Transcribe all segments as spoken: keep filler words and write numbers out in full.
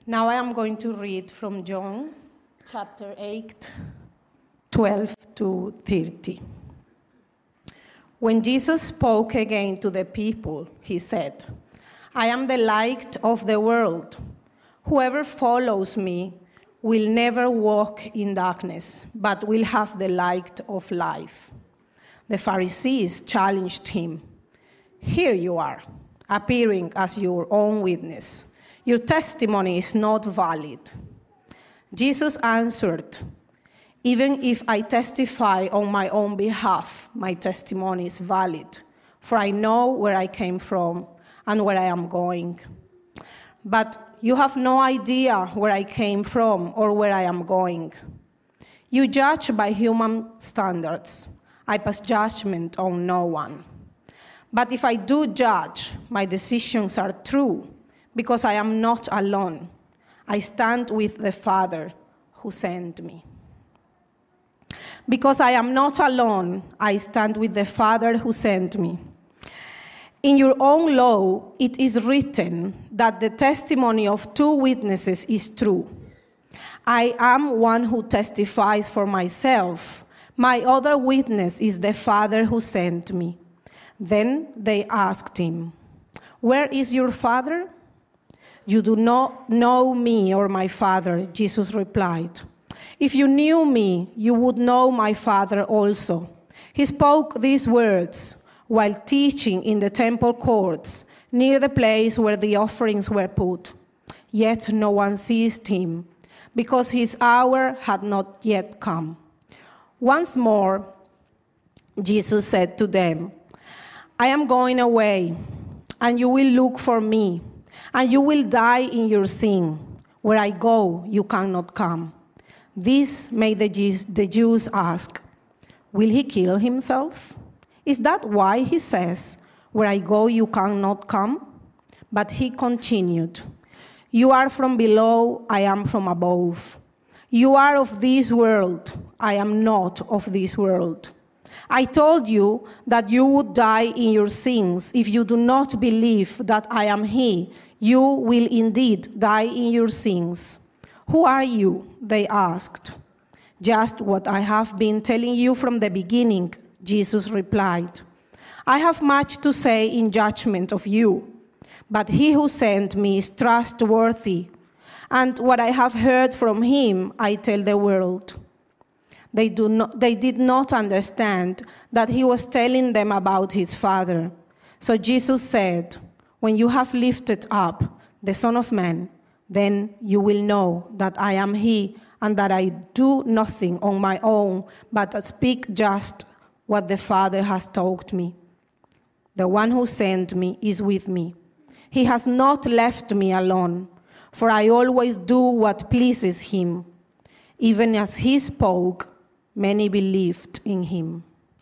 Now I am going to read from John chapter eight, twelve to thirty. When Jesus spoke again to the people, he said, I am the light of the world. Whoever follows me will never walk in darkness, but will have the light of life. The Pharisees challenged him. Here you are, appearing as your own witness. Your testimony is not valid. Jesus answered, even if I testify on my own behalf, my testimony is valid, for I know where I came from and where I am going. But you have no idea where I came from or where I am going. You judge by human standards. I pass judgment on no one. But if I do judge, my decisions are true, because I am not alone. I stand with the Father who sent me. Because I am not alone, I stand with the Father who sent me. In your own law, it is written that the testimony of two witnesses is true. I am one who testifies for myself. My other witness is the Father who sent me. Then they asked him, where is your Father? You do not know me or my Father, Jesus replied. If you knew me, you would know my Father also. He spoke these words while teaching in the temple courts near the place where the offerings were put. Yet no one seized him, because his hour had not yet come. Once more, Jesus said to them, I am going away, and you will look for me, and you will die in your sin. Where I go, you cannot come. This made the Jews ask, will he kill himself? Is that why he says, where I go, you cannot come? But he continued, you are from below, I am from above. You are of this world, I am not of this world. I told you that you would die in your sins. If you do not believe that I am he, you will indeed die in your sins. Who are you? They asked. Just what I have been telling you from the beginning, Jesus replied. I have much to say in judgment of you, but he who sent me is trustworthy, and what I have heard from him I tell the world. They, do not, they did not understand that he was telling them about his Father. So Jesus said, when you have lifted up the Son of Man, then you will know that I am he, and that I do nothing on my own, but speak just what the Father has taught me. The one who sent me is with me. He has not left me alone, for I always do what pleases him. Even as he spoke, many believed in him.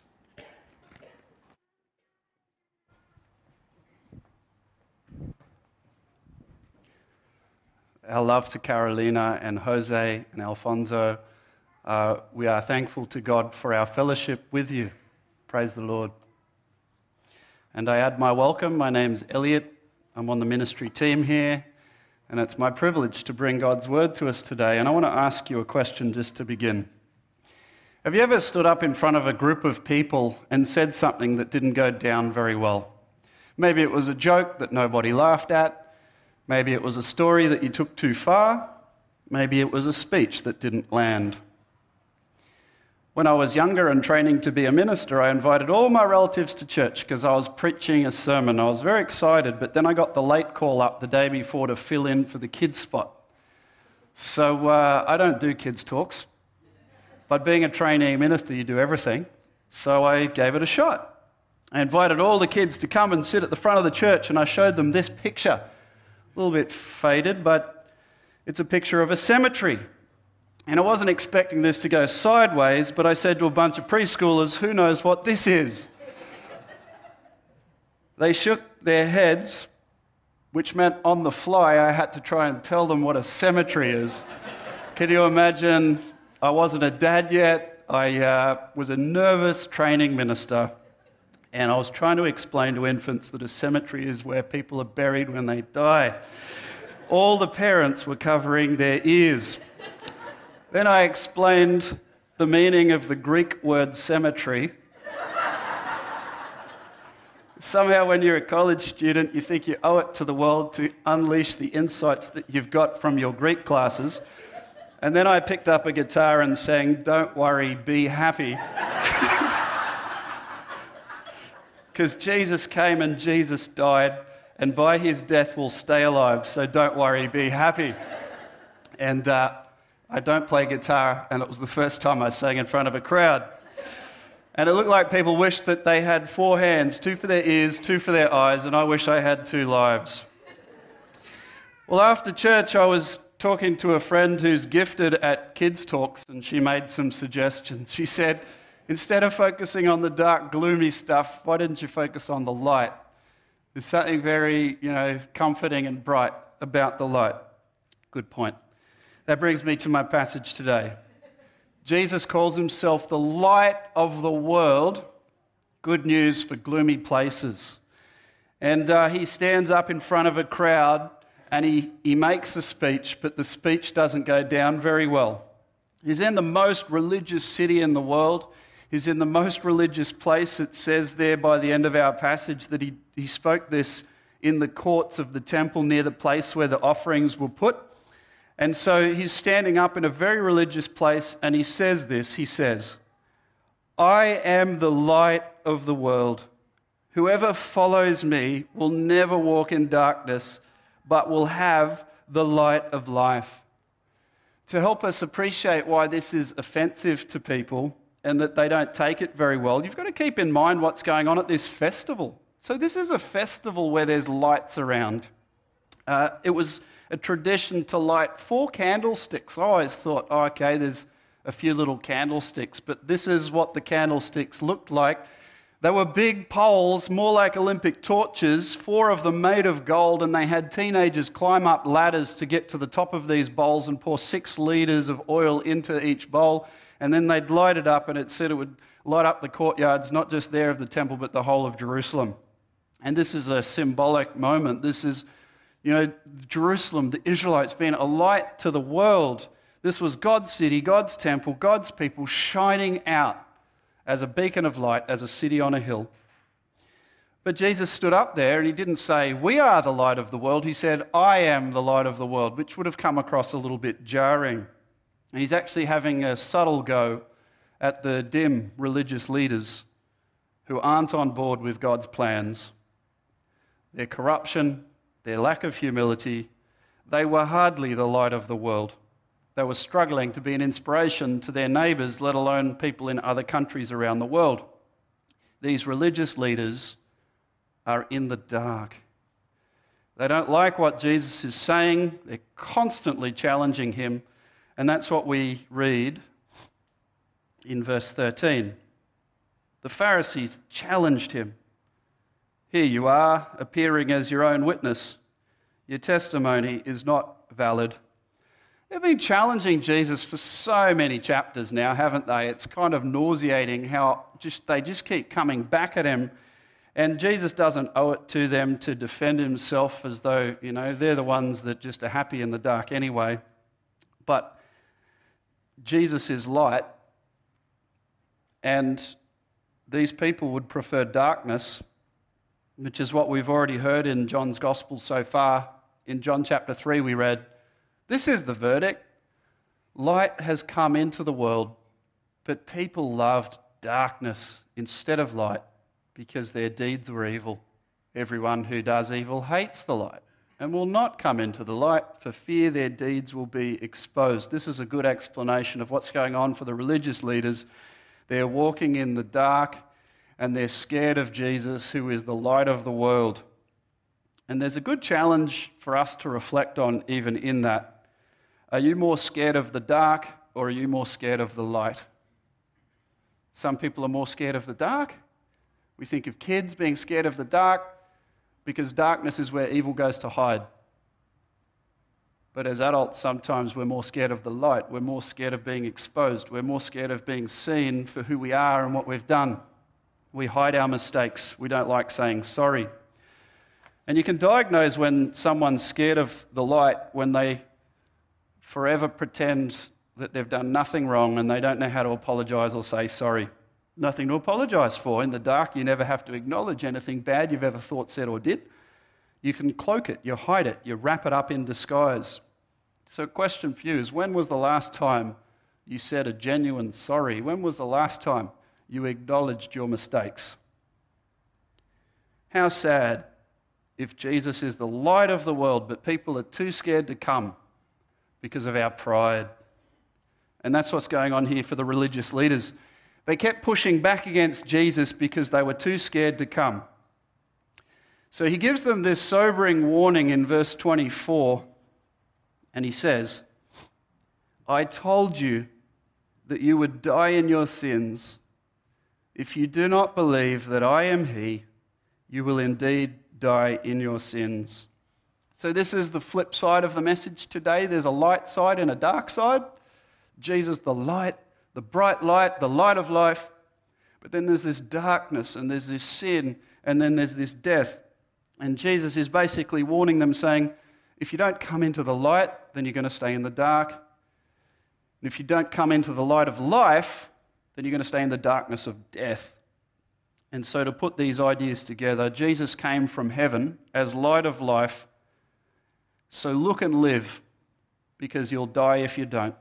Our love to Carolina and Jose and Alfonso. Uh, we are thankful to God for our fellowship with you. Praise the Lord. And I add my welcome. My name's Elliot. I'm on the ministry team here, and it's my privilege to bring God's word to us today. And I want to ask you a question just to begin. Have you ever stood up in front of a group of people and said something that didn't go down very well? Maybe it was a joke that nobody laughed at. Maybe it was a story that you took too far. Maybe it was a speech that didn't land. When I was younger and training to be a minister, I invited all my relatives to church because I was preaching a sermon. I was very excited, but then I got the late call up the day before to fill in for the kids' spot. So uh, I don't do kids' talks, but being a trainee minister, you do everything. So I gave it a shot. I invited all the kids to come and sit at the front of the church, and I showed them this picture. A little bit faded, but it's a picture of a cemetery. And I wasn't expecting this to go sideways, but I said to a bunch of preschoolers, who knows what this is? They shook their heads, which meant on the fly I had to try and tell them what a cemetery is. Can you imagine? I wasn't a dad yet. I uh, was a nervous training minister. And I was trying to explain to infants that a cemetery is where people are buried when they die. All the parents were covering their ears. Then I explained the meaning of the Greek word cemetery. Somehow when you're a college student, you think you owe it to the world to unleash the insights that you've got from your Greek classes. And then I picked up a guitar and sang, "Don't worry, be happy." Because Jesus came and Jesus died, and by his death we'll stay alive, so don't worry, be happy. And uh, I don't play guitar, and it was the first time I sang in front of a crowd. And it looked like people wished that they had four hands, two for their ears, two for their eyes, and I wish I had two lives. Well, after church, I was talking to a friend who's gifted at kids' talks, and she made some suggestions. She said, instead of focusing on the dark, gloomy stuff, why didn't you focus on the light? There's something very, you know, comforting and bright about the light. Good point. That brings me to my passage today. Jesus calls himself the light of the world. Good news for gloomy places. And uh, he stands up in front of a crowd and he, he makes a speech, but the speech doesn't go down very well. He's in the most religious city in the world. He's in the most religious place. It says there by the end of our passage that he, he spoke this in the courts of the temple near the place where the offerings were put. And so he's standing up in a very religious place and he says this, he says, "I am the light of the world. Whoever follows me will never walk in darkness, but will have the light of life." To help us appreciate why this is offensive to people and that they don't take it very well, you've got to keep in mind what's going on at this festival. So this is a festival where there's lights around. Uh, it was a tradition to light four candlesticks. I always thought, oh, okay, there's a few little candlesticks, but this is what the candlesticks looked like. They were big poles, more like Olympic torches, four of them made of gold, and they had teenagers climb up ladders to get to the top of these bowls and pour six litres of oil into each bowl, and then they'd light it up, and it said it would light up the courtyards, not just there of the temple, but the whole of Jerusalem. And this is a symbolic moment. This is, you know, Jerusalem, the Israelites, being a light to the world. This was God's city, God's temple, God's people shining out as a beacon of light, as a city on a hill. But Jesus stood up there and he didn't say, "We are the light of the world." He said, "I am the light of the world," which would have come across a little bit jarring. And he's actually having a subtle go at the dim religious leaders who aren't on board with God's plans. Their corruption, their lack of humility, they were hardly the light of the world. They were struggling to be an inspiration to their neighbours, let alone people in other countries around the world. These religious leaders are in the dark. They don't like what Jesus is saying. They're constantly challenging him. And that's what we read in verse thirteen. The Pharisees challenged him. "Here you are, appearing as your own witness. Your testimony is not valid." They've been challenging Jesus for so many chapters now, haven't they? It's kind of nauseating how just they just keep coming back at him. And Jesus doesn't owe it to them to defend himself as though, you know, they're the ones that just are happy in the dark anyway. But Jesus is light, and these people would prefer darkness, which is what we've already heard in John's Gospel so far. In John chapter three we read, "This is the verdict. Light has come into the world, but people loved darkness instead of light because their deeds were evil. Everyone who does evil hates the light and will not come into the light for fear their deeds will be exposed." This is a good explanation of what's going on for the religious leaders. They're walking in the dark and they're scared of Jesus, who is the light of the world. And there's a good challenge for us to reflect on even in that. Are you more scared of the dark or are you more scared of the light? Some people are more scared of the dark. We think of kids being scared of the dark because darkness is where evil goes to hide. But as adults, sometimes we're more scared of the light. We're more scared of being exposed. We're more scared of being seen for who we are and what we've done. We hide our mistakes. We don't like saying sorry. And you can diagnose when someone's scared of the light when they forever pretend that they've done nothing wrong and they don't know how to apologize or say sorry. Nothing to apologize for. In the dark, you never have to acknowledge anything bad you've ever thought, said, or did. You can cloak it, you hide it, you wrap it up in disguise. So a question for you is, when was the last time you said a genuine sorry? When was the last time you acknowledged your mistakes? How sad if Jesus is the light of the world, but people are too scared to come because of our pride. And that's what's going on here for the religious leaders. They kept pushing back against Jesus because they were too scared to come. So he gives them this sobering warning in verse twenty-four, and he says, I told you that you would die in your sins. If you do not believe that I am he, you will indeed die in your sins. So this is the flip side of the message today. There's a light side and a dark side. Jesus, the light, the bright light, the light of life. But then there's this darkness, and there's this sin, and then there's this death. And Jesus is basically warning them, saying, if you don't come into the light, then you're going to stay in the dark. And if you don't come into the light of life, then you're going to stay in the darkness of death. And so to put these ideas together, Jesus came from heaven as light of life. So look and live, because you'll die if you don't.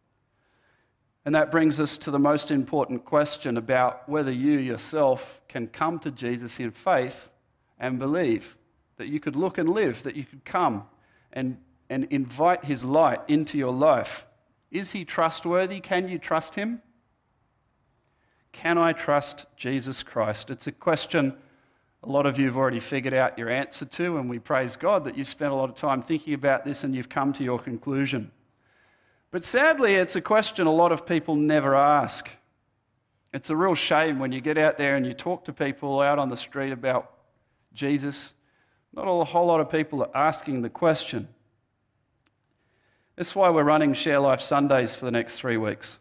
And that brings us to the most important question about whether you yourself can come to Jesus in faith and believe that you could look and live, that you could come and, and invite his light into your life. Is he trustworthy? Can you trust him? Can I trust Jesus Christ? It's a question a lot of you have already figured out your answer to, and we praise God that you've spent a lot of time thinking about this and you've come to your conclusion. But sadly, it's a question a lot of people never ask. It's a real shame when you get out there and you talk to people out on the street about Jesus. Not a whole lot of people are asking the question. That's why we're running Share Life Sundays for the next three weeks.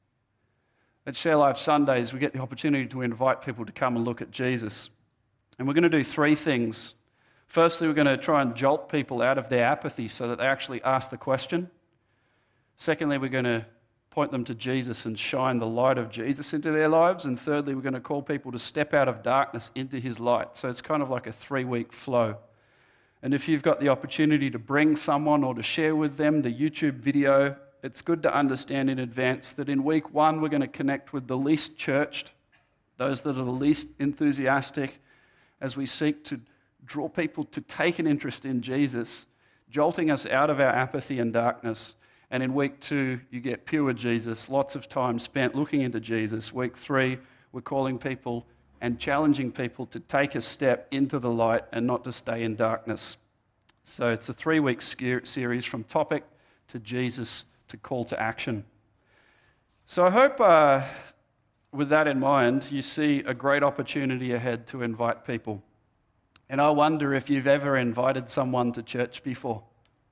At Share Life Sundays, we get the opportunity to invite people to come and look at Jesus. And we're going to do three things. Firstly, we're going to try and jolt people out of their apathy so that they actually ask the question. Secondly, we're going to point them to Jesus and shine the light of Jesus into their lives. And thirdly, we're going to call people to step out of darkness into his light. So it's kind of like a three-week flow. And if you've got the opportunity to bring someone or to share with them the YouTube video, it's good to understand in advance that in week one, we're going to connect with the least churched, those that are the least enthusiastic, as we seek to draw people to take an interest in Jesus, jolting us out of our apathy and darkness. And in week two, you get pure Jesus, lots of time spent looking into Jesus. Week three, we're calling people and challenging people to take a step into the light and not to stay in darkness. So it's a three-week series from topic to Jesus to call to action. So I hope uh, with that in mind, you see a great opportunity ahead to invite people. And I wonder if you've ever invited someone to church before.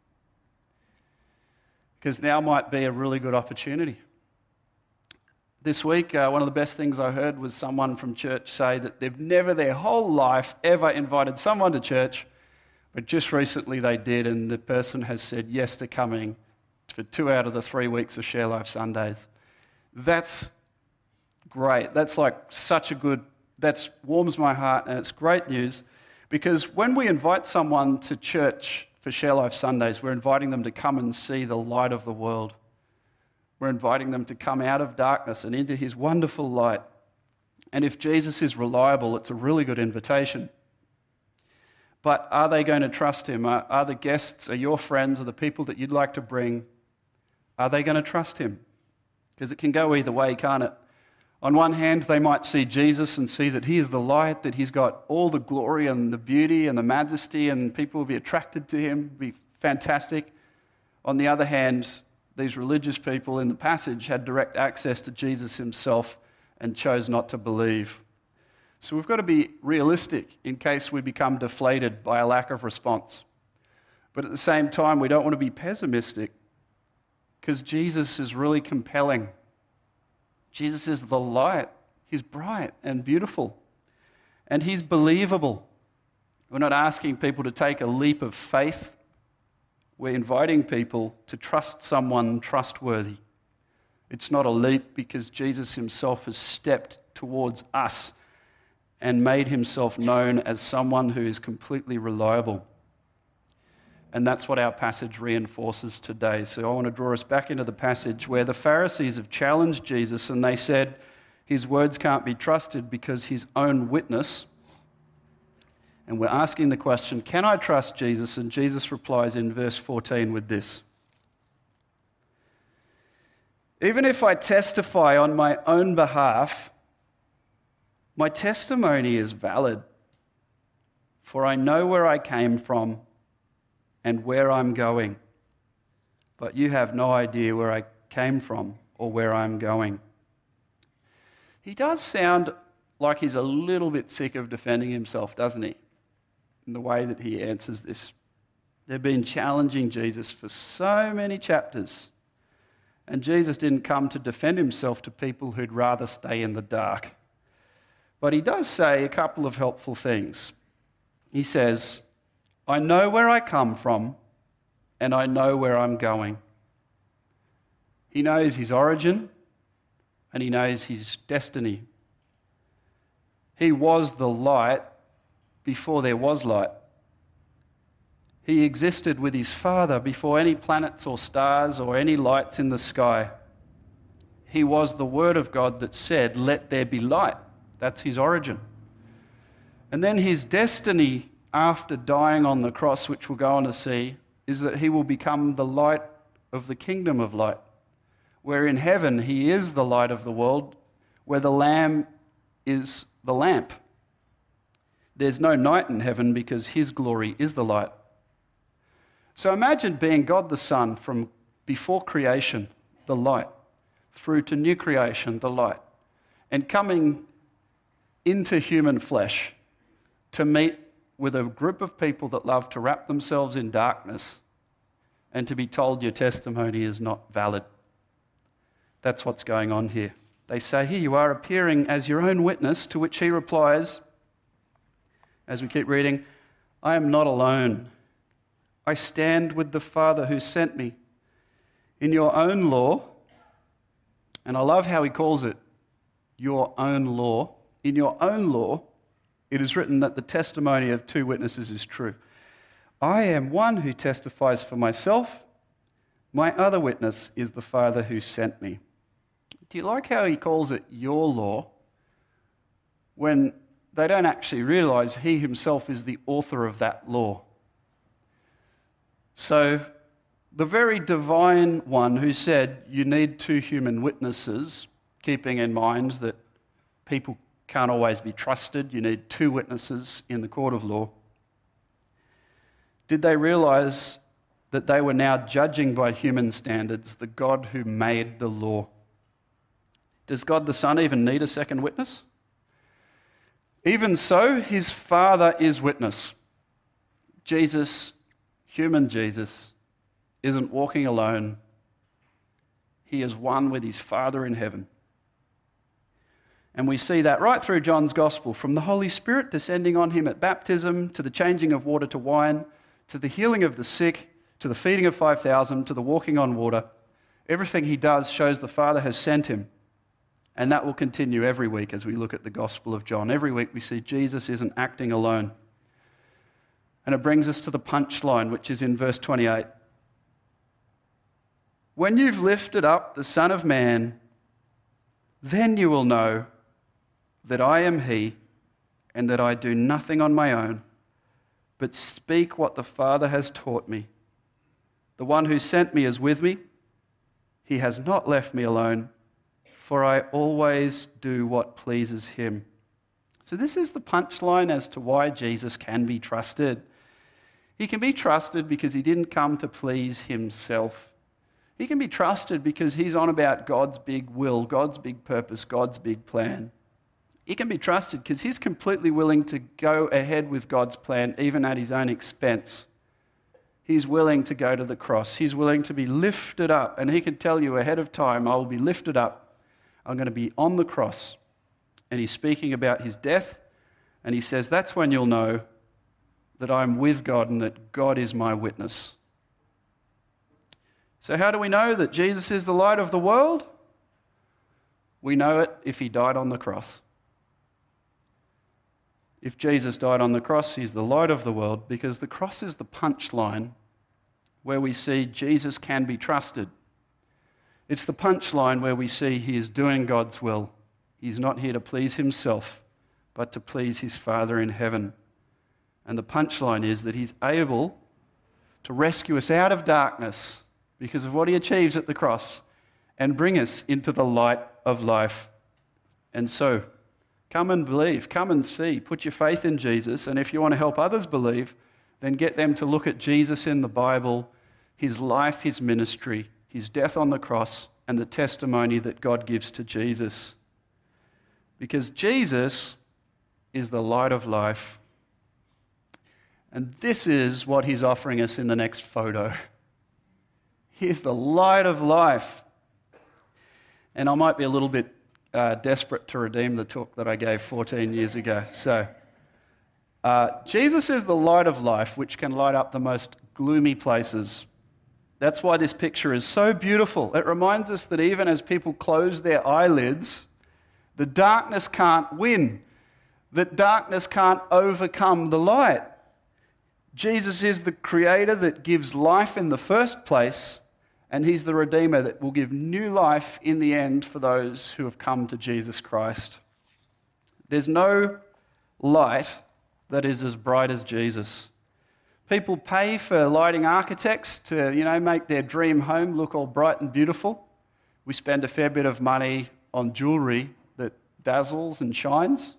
Because now might be a really good opportunity. This week, uh, one of the best things I heard was someone from church say that they've never their whole life ever invited someone to church, but just recently they did, and the person has said yes to coming for two out of the three weeks of Share Life Sundays. That's great. That's like such a good, that warms my heart, and it's great news, because when we invite someone to church for Share Life Sundays, we're inviting them to come and see the light of the world. We're inviting them to come out of darkness and into his wonderful light. And if Jesus is reliable, it's a really good invitation. But are they going to trust him? Are, are the guests, are your friends, are the people that you'd like to bring, are they going to trust him? Because it can go either way, can't it? On one hand, they might see Jesus and see that he is the light, that he's got all the glory and the beauty and the majesty, and people will be attracted to him, be fantastic. On the other hand, these religious people in the passage had direct access to Jesus himself and chose not to believe. So we've got to be realistic in case we become deflated by a lack of response. But at the same time, we don't want to be pessimistic, because Jesus is really compelling. Jesus is the light. He's bright and beautiful. And he's believable. We're not asking people to take a leap of faith. We're inviting people to trust someone trustworthy. It's not a leap because Jesus himself has stepped towards us and made himself known as someone who is completely reliable. And that's what our passage reinforces today. So I want to draw us back into the passage where the Pharisees have challenged Jesus and they said his words can't be trusted because his own witness. And we're asking the question, can I trust Jesus? And Jesus replies in verse fourteen with this. Even if I testify on my own behalf, my testimony is valid, for I know where I came from and where I'm going. But you have no idea where I came from or where I'm going. He does sound like he's a little bit sick of defending himself, doesn't he? In the way that he answers this. They've been challenging Jesus for so many chapters. And Jesus didn't come to defend himself to people who'd rather stay in the dark. But he does say a couple of helpful things. He says, I know where I come from and I know where I'm going. He knows his origin and he knows his destiny. He was the light before there was light. He existed with his Father before any planets or stars or any lights in the sky. He was the Word of God that said, let there be light. That's his origin. And then his destiny after dying on the cross, which we'll go on to see, is that he will become the light of the kingdom of light, where in heaven he is the light of the world, where the Lamb is the lamp. There's no night in heaven because his glory is the light. So imagine being God the Son from before creation, the light, through to new creation, the light, and coming into human flesh to meet with a group of people that love to wrap themselves in darkness and to be told your testimony is not valid. That's what's going on here. They say, here you are appearing as your own witness, to which he replies, as we keep reading, I am not alone. I stand with the Father who sent me. In your own law, and I love how he calls it, your own law, in your own law, it is written that the testimony of two witnesses is true. I am one who testifies for myself. My other witness is the Father who sent me. Do you like how he calls it your law when they don't actually realize he himself is the author of that law? So the very divine one who said you need two human witnesses, keeping in mind that people can't always be trusted, you need two witnesses in the court of law. Did they realize that they were now judging by human standards the God who made the law? Does God the Son even need a second witness? Even so, his Father is witness. Jesus, human Jesus, isn't walking alone. He is one with his Father in heaven. And we see that right through John's Gospel, from the Holy Spirit descending on him at baptism, to the changing of water to wine, to the healing of the sick, to the feeding of five thousand, to the walking on water. Everything he does shows the Father has sent him. And that will continue every week as we look at the Gospel of John. Every week we see Jesus isn't acting alone. And it brings us to the punchline, which is in verse twenty-eight. When you've lifted up the Son of Man, then you will know that I am he, and that I do nothing on my own, but speak what the Father has taught me. The one who sent me is with me. He has not left me alone, for I always do what pleases him. So this is the punchline as to why Jesus can be trusted. He can be trusted because he didn't come to please himself. He can be trusted because he's on about God's big will, God's big purpose, God's big plan. He can be trusted because he's completely willing to go ahead with God's plan, even at his own expense. He's willing to go to the cross. He's willing to be lifted up. And he can tell you ahead of time, I will be lifted up. I'm going to be on the cross. And he's speaking about his death. And he says, that's when you'll know that I'm with God and that God is my witness. So how do we know that Jesus is the light of the world? We know it if he died on the cross. If Jesus died on the cross, he's the light of the world, because the cross is the punchline where we see Jesus can be trusted. It's the punchline where we see he is doing God's will. He's not here to please himself, but to please his Father in heaven. And the punchline is that he's able to rescue us out of darkness because of what he achieves at the cross and bring us into the light of life. And so, come and believe, come and see, put your faith in Jesus, and if you want to help others believe, then get them to look at Jesus in the Bible, his life, his ministry, his death on the cross, and the testimony that God gives to Jesus. Because Jesus is the light of life. And this is what he's offering us in the next photo. He's the light of life. And I might be a little bit uh, desperate to redeem the talk that I gave fourteen years ago. So, uh, Jesus is the light of life, which can light up the most gloomy places. That's why this picture is so beautiful. It reminds us that even as people close their eyelids, the darkness can't win. That darkness can't overcome the light. Jesus is the creator that gives life in the first place, and he's the Redeemer that will give new life in the end for those who have come to Jesus Christ. There's no light that is as bright as Jesus. People pay for lighting architects to, you know, make their dream home look all bright and beautiful. We spend a fair bit of money on jewelry that dazzles and shines.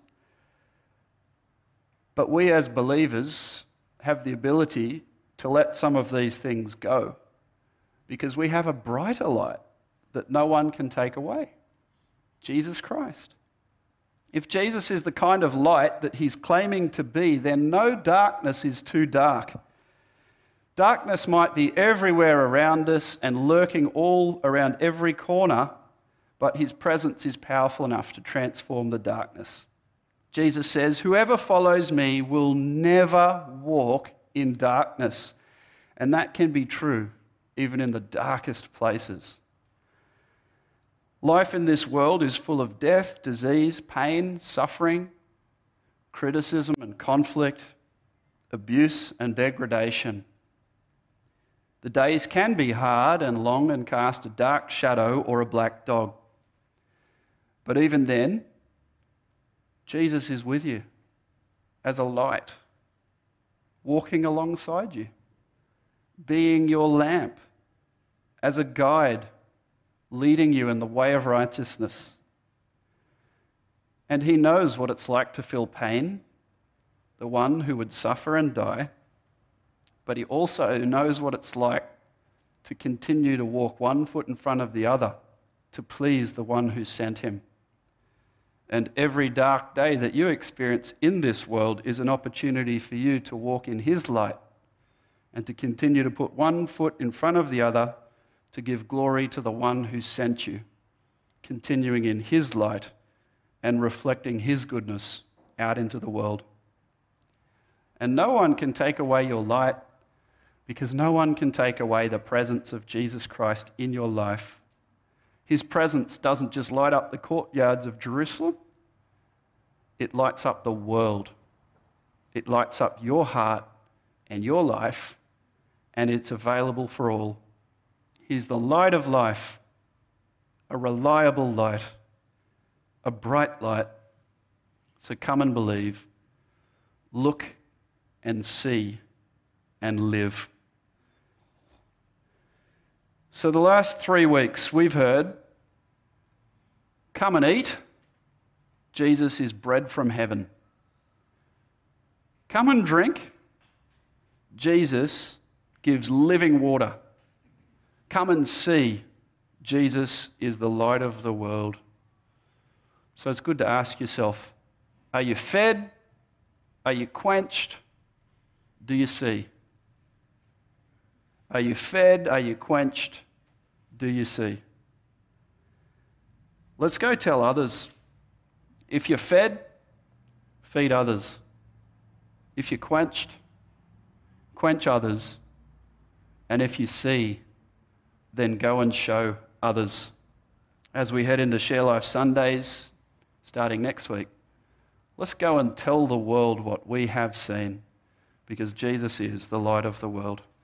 But we as believers have the ability to let some of these things go, because we have a brighter light that no one can take away, Jesus Christ. If Jesus is the kind of light that he's claiming to be, then no darkness is too dark. Darkness might be everywhere around us and lurking all around every corner, but his presence is powerful enough to transform the darkness. Jesus says, "Whoever follows me will never walk in darkness." And that can be true even in the darkest places. Life in this world is full of death, disease, pain, suffering, criticism and conflict, abuse and degradation. The days can be hard and long and cast a dark shadow or a black dog. But even then, Jesus is with you as a light, walking alongside you, being your lamp, as a guide, leading you in the way of righteousness. And he knows what it's like to feel pain, the one who would suffer and die, but he also knows what it's like to continue to walk one foot in front of the other to please the one who sent him. And every dark day that you experience in this world is an opportunity for you to walk in his light and to continue to put one foot in front of the other to give glory to the one who sent you, continuing in his light and reflecting his goodness out into the world. And no one can take away your light, because no one can take away the presence of Jesus Christ in your life. His presence doesn't just light up the courtyards of Jerusalem, it lights up the world. It lights up your heart and your life, and it's available for all. He's the light of life, a reliable light, a bright light. So come and believe, look and see and live. So the last three weeks we've heard, come and eat. Jesus is bread from heaven. Come and drink. Jesus gives living water. Come and see. Jesus is the light of the world. So it's good to ask yourself, are you fed? Are you quenched? Do you see? Are you fed? Are you quenched? Do you see? Let's go tell others. If you're fed, feed others. If you're quenched, quench others, and if you see, then go and show others. As we head into Share Life Sundays, starting next week, let's go and tell the world what we have seen, because Jesus is the light of the world.